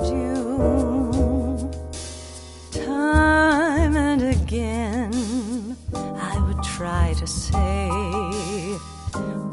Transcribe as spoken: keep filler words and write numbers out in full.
you. Time and again I would try to say